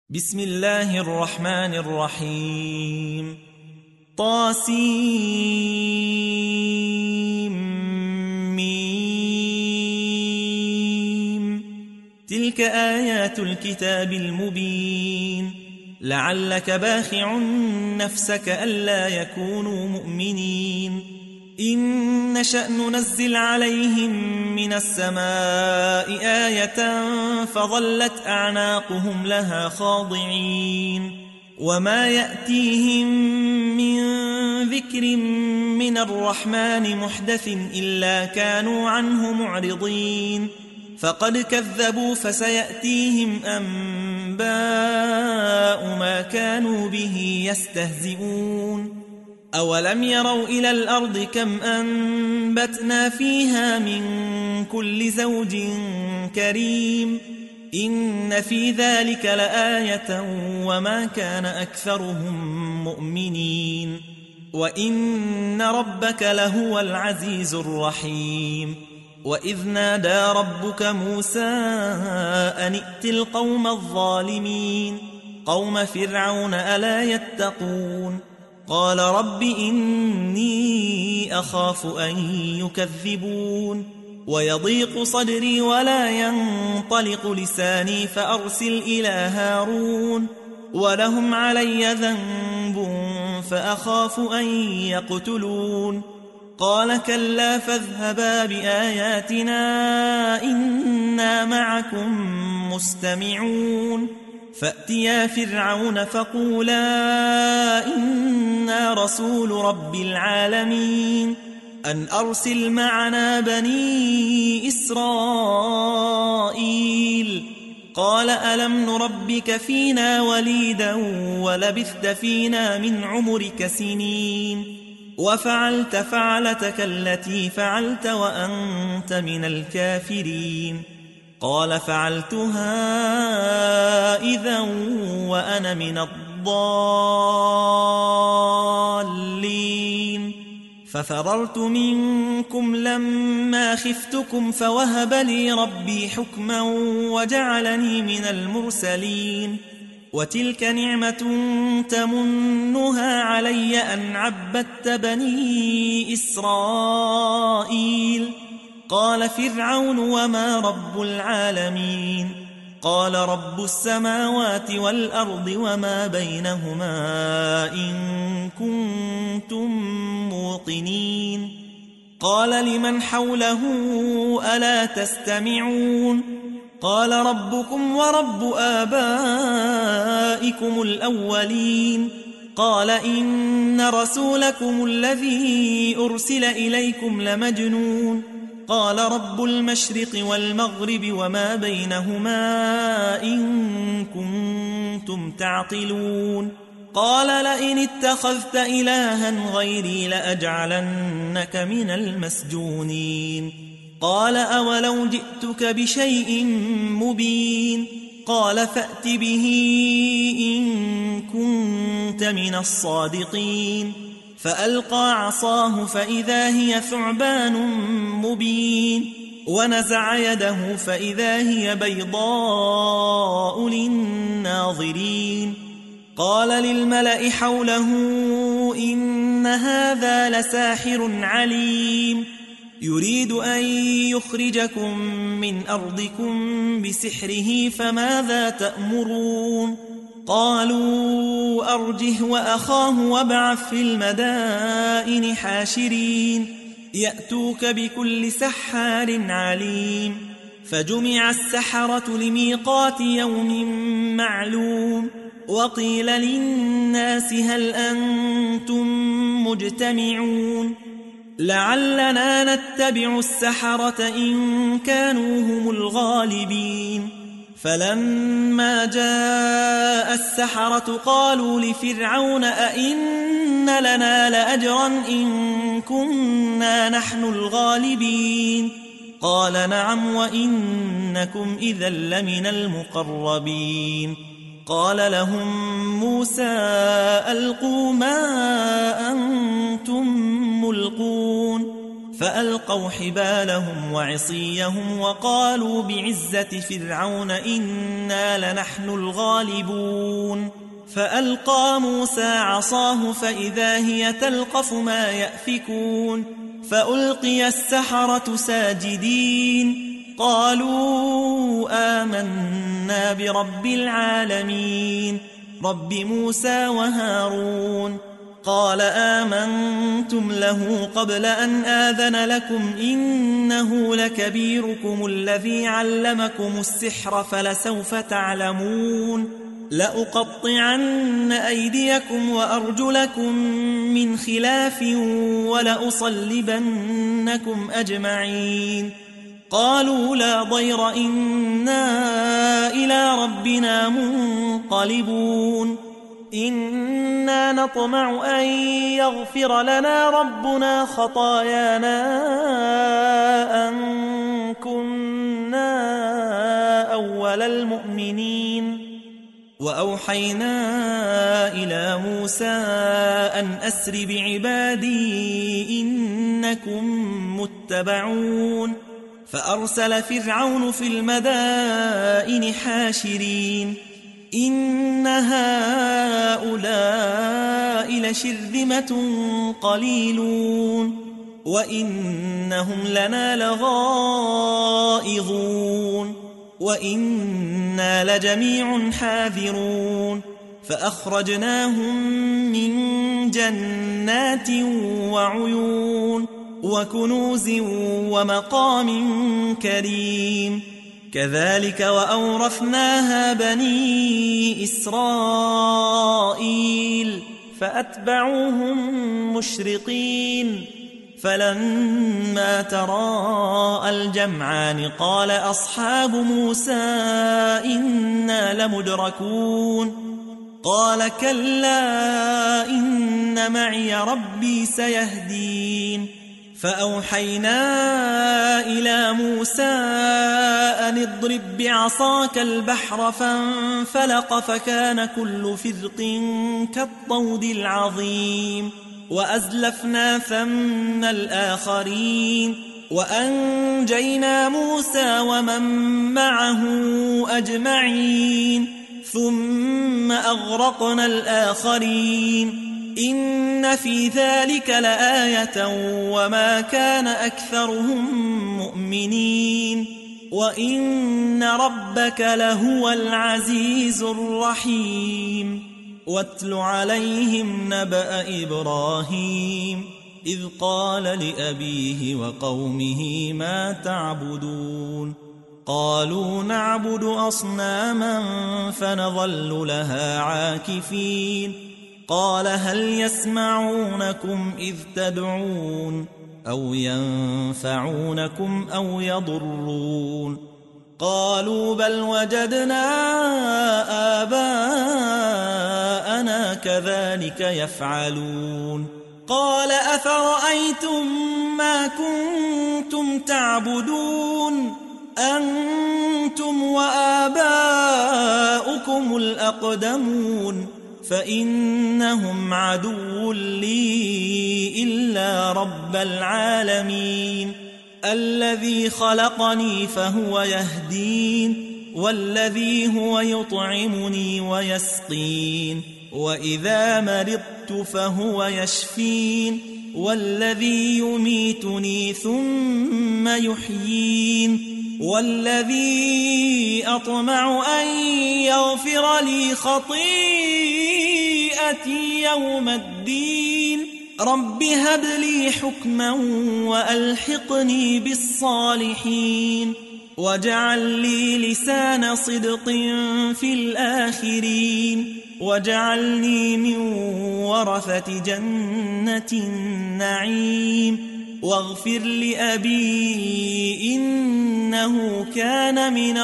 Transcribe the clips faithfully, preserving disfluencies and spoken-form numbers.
بسم الله الرحمن الرحيم طاسيم تلك آيات الكتاب المبين لعلك باخع نفسك ألا يكونوا مؤمنين إن نشأ ننزل عليهم من السماء آية فظلت أعناقهم لها خاضعين وما يأتيهم من ذكر من الرحمن محدث إلا كانوا عنه معرضين فقد كذبوا فسيأتيهم أنباء ما كانوا به يستهزئون أولم يروا إلى الأرض كم أنبتنا فيها من كل زوج كريم إن في ذلك لآية وما كان أكثرهم مؤمنين وإن ربك لهو العزيز الرحيم وإذ نادى ربك موسى أن ائت القوم الظالمين قوم فرعون ألا يتقون قال رب إني أخاف أن يكذبون ويضيق صدري ولا ينطلق لساني فأرسل إلى هارون ولهم علي ذنب فأخاف أن يقتلون قال كلا فاذهبا بآياتنا إنا معكم مستمعون فأتيا فرعون فقولا إنا رسول رب العالمين أن أرسل معنا بني إسرائيل قال ألم نربك فينا وليدا ولبثت فينا من عمرك سنين وفعلت فعلتك التي فعلت وأنت من الكافرين قال فعلتها إذا وأنا من الضالين ففررت منكم لما خفتكم فوهب لي ربي حكما وجعلني من المرسلين وتلك نعمة تمنها علي أن عبدت بني إسرائيل قال فرعون وما رب العالمين قال رب السماوات والأرض وما بينهما إن كنتم موقنين قال لمن حوله ألا تستمعون قال ربكم ورب آبائكم الأولين قال إن رسولكم الذي أرسل إليكم لمجنون قال رب المشرق والمغرب وما بينهما إن كنتم تعقلون قال لئن اتخذت إلها غيري لأجعلنك من المسجونين قال أولو جئتك بشيء مبين قال فأت به إن كنت من الصادقين فألقى عصاه فإذا هي ثعبان مبين ونزع يده فإذا هي بيضاء للناظرين قال للملأ حوله إن هذا لساحر عليم يريد أن يخرجكم من أرضكم بسحره فماذا تأمرون قالوا أرجه وأخاه وابعث في المدائن حاشرين يأتوك بكل سحار عليم فجمع السحرة لميقات يوم معلوم وقيل للناس هل أنتم مجتمعون لعلنا نتبع السحرة إن كانوا هم الغالبين فلما جاء السحرة قالوا لفرعون أئن لنا لأجرا إن كنا نحن الغالبين قال نعم وإنكم إذا لمن المقربين قال لهم موسى ألقوا ما أنتم ملقون فألقوا حبالهم وعصيهم وقالوا بعزة فرعون إنا لنحن الغالبون فألقى موسى عصاه فإذا هي تلقف ما يأفكون فألقي السحرة ساجدين قالوا آمنا برب العالمين رب موسى وهارون قال آمنتم له قبل أن آذن لكم إنه لكبيركم الذي علمكم السحر فلسوف تعلمون لأقطعن أيديكم وأرجلكم من خلاف ولأصلبنكم أجمعين قالوا لا ضير إنا إلى ربنا منقلبون إنا نطمع أن يغفر لنا ربنا خطايانا أن كنا أول المؤمنين وأوحينا إلى موسى أن أسر بعبادي إنكم متبعون فأرسل فرعون في المدائن حاشرين إن هؤلاء لشرذمة قليلون وإنهم لنا لغائظون وإنا لجميع حاذرون فأخرجناهم من جنات وعيون وكنوز ومقام كريم كذلك وأورثناها بني إسرائيل فأتبعوهم مشرقين فلما تراءى الجمعان قال أصحاب موسى إنا لمدركون قال كلا إن معي ربي سيهدين فأوحينا إلى موسى أن اضرب بعصاك البحر فانفلق فكان كل فرق كالطود العظيم وأزلفنا ثم الآخرين وأنجينا موسى ومن معه أجمعين ثم أغرقنا الآخرين إن في ذلك لآية وما كان أكثرهم مؤمنين وإن ربك لهو العزيز الرحيم واتل عليهم نبأ إبراهيم إذ قال لأبيه وقومه ما تعبدون قالوا نعبد أصناما فنظل لها عاكفين قال هل يسمعونكم إذ تدعون أو ينفعونكم أو يضرون قالوا بل وجدنا آباءنا كذلك يفعلون قال أفرأيتم ما كنتم تعبدون أنتم وآباؤكم الأقدمون فإنهم عدو لي إلا رب العالمين الذي خلقني فهو يهدين والذي هو يطعمني ويسقين وإذا مرضت فهو يشفين والذي يميتني ثم يحيين والذي أطمع أن يغفر لي خطيئتي يوم الدين رب هب لي حكما وألحقني بالصالحين واجعل لي لسان صدق في الآخرين واجعلني من ورثة جنة النعيم واغفر لأبي إنه كان من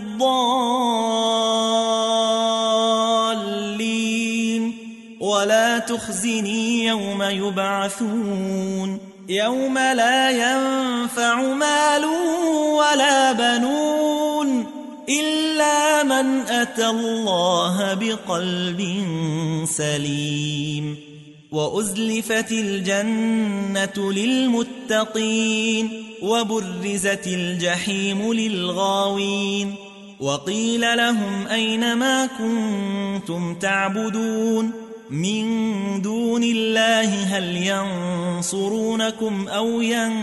الضالين ولا تخزني يوم يبعثون يوم لا ينفع مال ولا بنون إلا من أتى الله بقلب سليم وأزلفت الجنة للمتقين وبرزت الجحيم للغاوين وقيل لهم أين ما كنتم تعبدون من دون الله هل ينصرونكم أو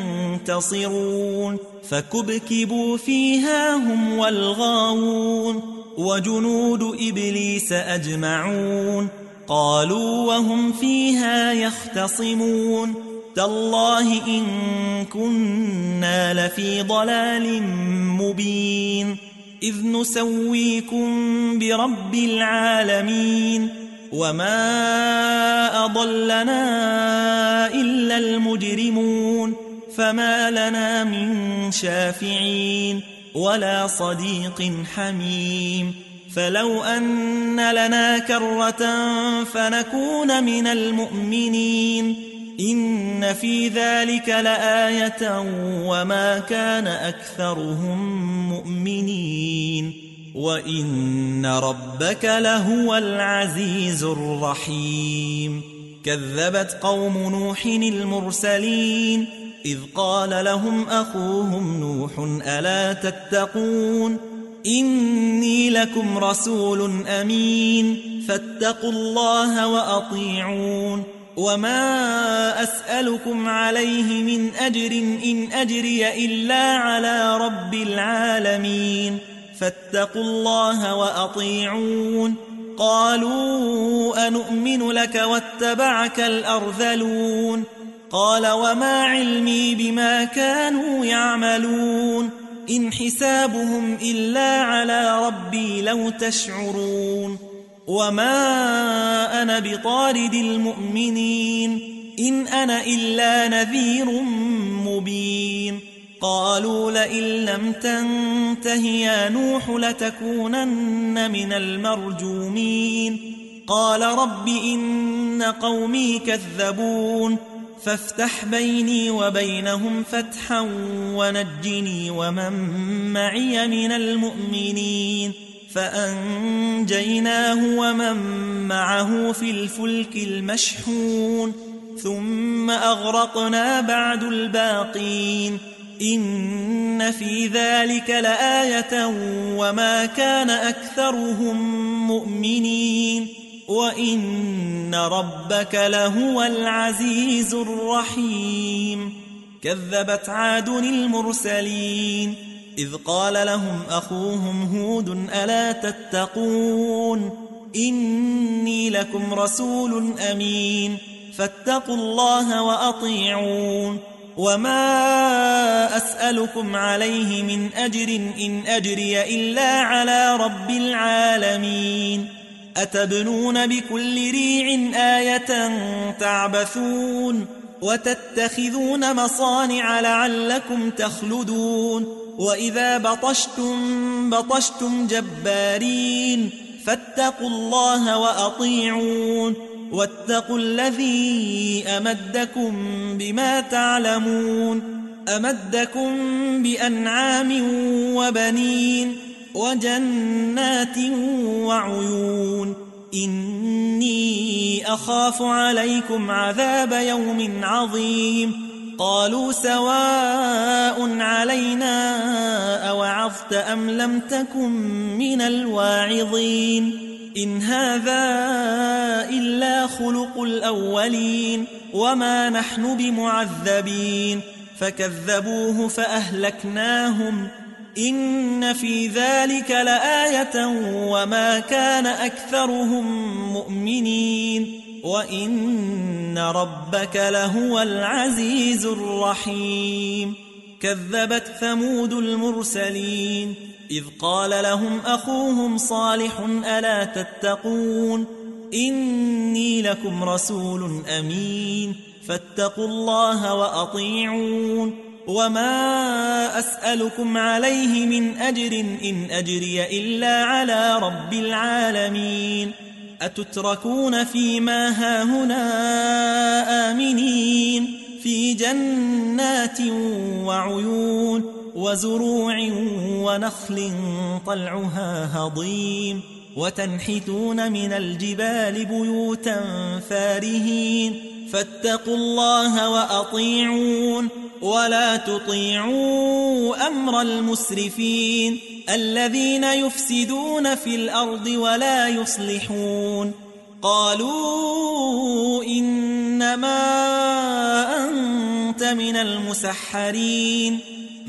ينتصرون فكبكبوا فيها هم والغاوون وجنود إبليس أجمعون قالوا وهم فيها يختصمون تالله إن كنا لفي ضلال مبين إذ نسويكم برب العالمين وما أضلنا إلا المجرمون فما لنا من شافعين ولا صديق حميم فلو أن لنا كرة فنكون من المؤمنين إن في ذلك لآية وما كان أكثرهم مؤمنين وإن ربك لهو العزيز الرحيم كذبت قوم نوح المرسلين إذ قال لهم أخوهم نوح ألا تتقون إني لكم رسول أمين فاتقوا الله وأطيعون وما أسألكم عليه من أجر إن أجري إلا على رب العالمين فاتقوا الله وأطيعون قالوا أنؤمن لك واتبعك الأرذلون قال وما علمي بما كانوا يعملون إن حسابهم إلا على ربي لو تشعرون وما أنا بطارد المؤمنين إن أنا إلا نذير مبين قالوا لئن لم تنته يا نوح لتكونن من المرجومين قال رب إن قومي كذبون فافتح بيني وبينهم فتحا ونجني ومن معي من المؤمنين فأنجيناه ومن معه في الفلك المشحون ثم أغرقنا بعد الباقين إن في ذلك لآية وما كان أكثرهم مؤمنين وإن ربك لهو العزيز الرحيم كذبت عاد المرسلين إذ قال لهم أخوهم هود ألا تتقون إني لكم رسول أمين فاتقوا الله وأطيعون وما أسألكم عليه من أجر إن أجري إلا على رب العالمين أتبنون بكل ريع آية تعبثون وتتخذون مصانع لعلكم تخلدون وإذا بطشتم بطشتم جبارين فاتقوا الله وأطيعون واتقوا الذي أمدكم بما تعلمون أمدكم بأنعام وبنين وجنات وعيون إني أخاف عليكم عذاب يوم عظيم قالوا سواء علينا أوعظت أم لم تكن من الواعظين إن هذا إلا خلق الأولين وما نحن بمعذبين فكذبوه فأهلكناهم إن في ذلك لآية وما كان أكثرهم مؤمنين وإن ربك لهو العزيز الرحيم كذبت ثمود المرسلين إذ قال لهم أخوهم صالح ألا تتقون إني لكم رسول أمين فاتقوا الله وأطيعون وما أسألكم عليه من أجر إن أجري إلا على رب العالمين أتتركون فيما هاهنا آمنين في جنات وعيون وزروع ونخل طلعها هضيم وتنحتون من الجبال بيوتا فارهين فاتقوا الله وأطيعون ولا تطيعوا أمر المسرفين الذين يفسدون في الأرض ولا يصلحون قالوا إنما أنت من المسحرين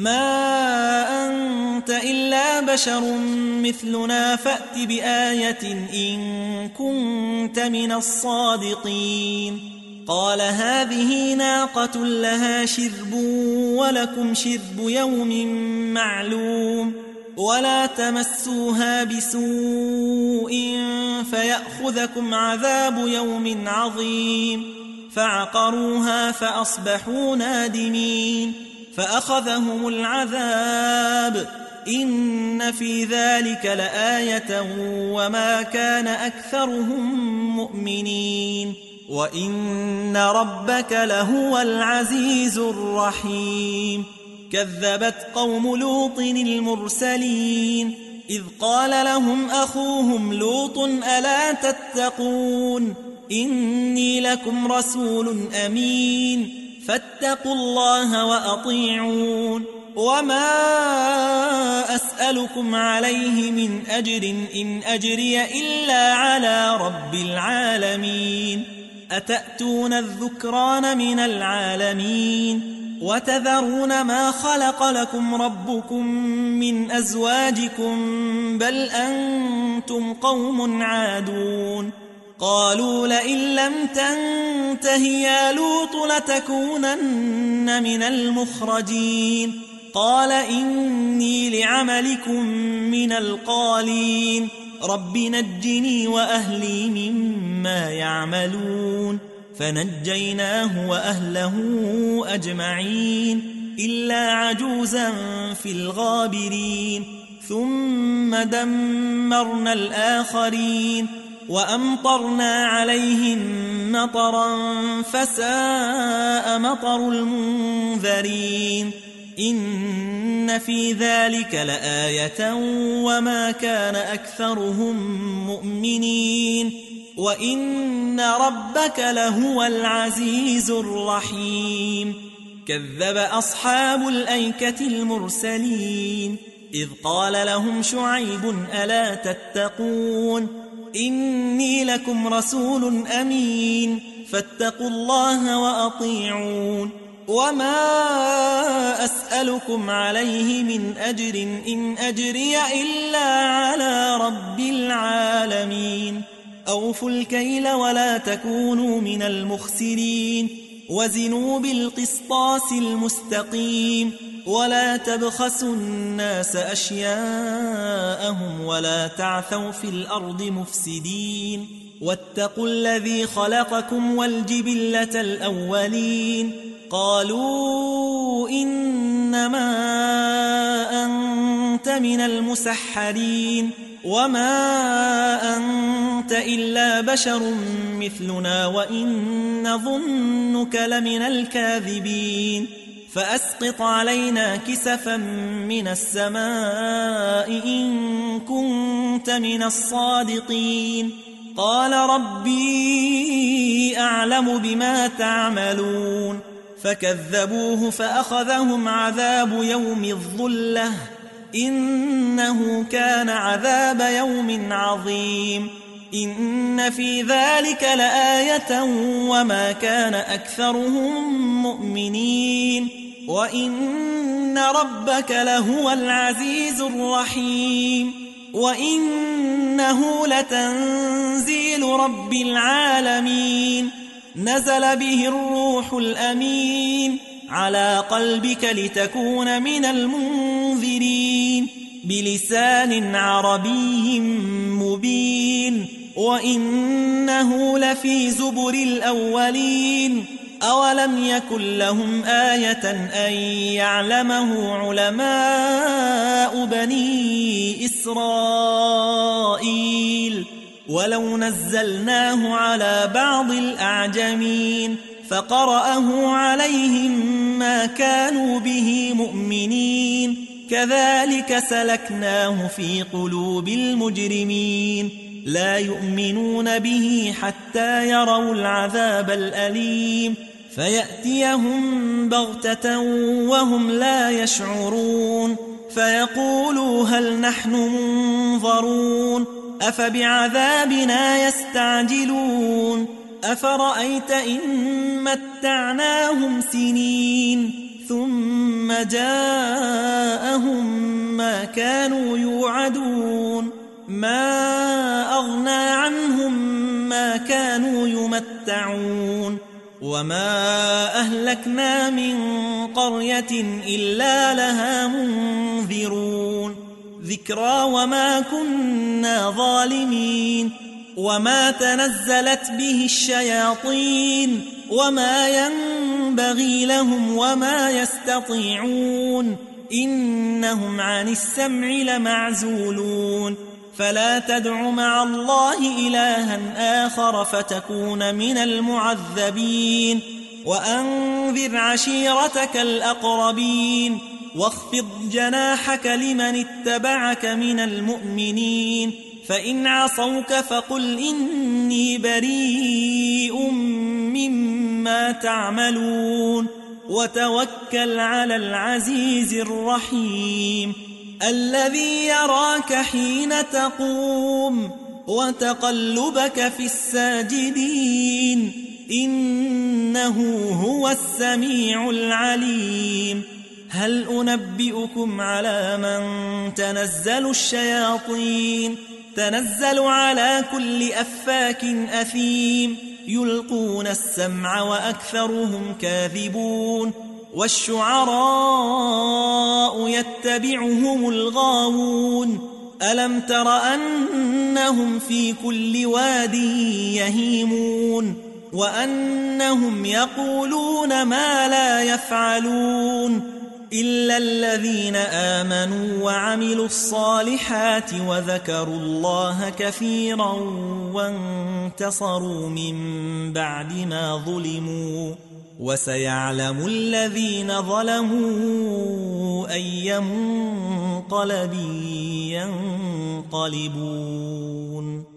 ما أنت إلا بشر مثلنا فأت بآية إن كنت من الصادقين قال هذه ناقة لها شرب ولكم شرب يوم معلوم ولا تمسوها بسوء فيأخذكم عذاب يوم عظيم فعقروها فأصبحوا نادمين فأخذهم العذاب إن في ذلك لآية وما كان أكثرهم مؤمنين وإن ربك لهو العزيز الرحيم كذبت قوم لوط المرسلين إذ قال لهم أخوهم لوط ألا تتقون إني لكم رسول أمين فاتقوا الله وأطيعون وما أسألكم عليه من أجر إن أجري إلا على رب العالمين أتأتون الذكران من العالمين وتذرون ما خلق لكم ربكم من أزواجكم بل أنتم قوم عادون قالوا لئن لم تنته يا لوط لتكونن من المخرجين قال إني لعملكم من القالين رب نجني وأهلي مما يعملون فنجيناه وأهله أجمعين إلا عجوزا في الغابرين ثم دمرنا الآخرين وأمطرنا عليهم مطرا فساء مطر المنذرين إن في ذلك لآية وما كان أكثرهم مؤمنين وإن ربك لهو العزيز الرحيم كذب أصحاب الأيكة المرسلين إذ قال لهم شعيب ألا تتقون إني لكم رسول أمين فاتقوا الله وأطيعون وما أسألكم عليه من أجر إن أجري إلا على رب العالمين أوفوا الكيل ولا تكونوا من المخسرين وزنوا بالقسطاس المستقيم ولا تبخسوا الناس أشياءهم ولا تعثوا في الأرض مفسدين واتقوا الذي خلقكم والجبلة الأولين قالوا إنما أنت من المسحرين وما أنت إلا بشر مثلنا وإن نظنك لمن الكاذبين فأسقط علينا كسفا من السماء إن كنت من الصادقين قال ربي أعلم بما تعملون فكذبوه فأخذهم عذاب يوم الظلة إنه كان عذاب يوم عظيم إن في ذلك لآية وما كان أكثرهم مؤمنين وإن ربك لهو العزيز الرحيم وإنه لتنزيل رب العالمين نزل به الروح الأمين على قلبك لتكون من المنذرين بلسان عربي مبين وإنه لفي زبر الأولين أولم يكن لهم آية أن يعلمه علماء بني إسرائيل ولو نزلناه على بعض الأعجمين فقرأه عليهم ما كانوا به مؤمنين كذلك سلكناه في قلوب المجرمين لا يؤمنون به حتى يروا العذاب الأليم فيأتيهم بغتة وهم لا يشعرون فيقولوا هل نحن منظرون أفبعذابنا يستعجلون أفرأيت إن متعناهم سنين ثم جاءهم ما كانوا يوعدون ما أغنى عنهم ما كانوا يمتعون وما أهلكنا من قرية إلا لها منذرون ذكرى وما كنا ظالمين وما تنزلت به الشياطين وما ينبغي لهم وما يستطيعون إنهم عن السمع لمعزولون فلا تدع مع الله إلها آخر فتكون من المعذبين وأنذر عشيرتك الأقربين واخفض جناحك لمن اتبعك من المؤمنين فإن عصوك فقل إني بريء مما تعملون وتوكل على العزيز الرحيم الذي يراك حين تقوم وتقلبك في الساجدين إنه هو السميع العليم هل أنبئكم على من تنزل الشياطين تنزل على كل أفاك أثيم يلقون السمع وأكثرهم كاذبون والشعراء يتبعهم الغاوون ألم تر أنهم في كل واد يهيمون وأنهم يقولون ما لا يفعلون إلا الذين آمنوا وعملوا الصالحات وذكروا الله كثيرا وانتصروا من بعد ما ظلموا وسيعلم الذين ظلموا أي منقلب ينقلبون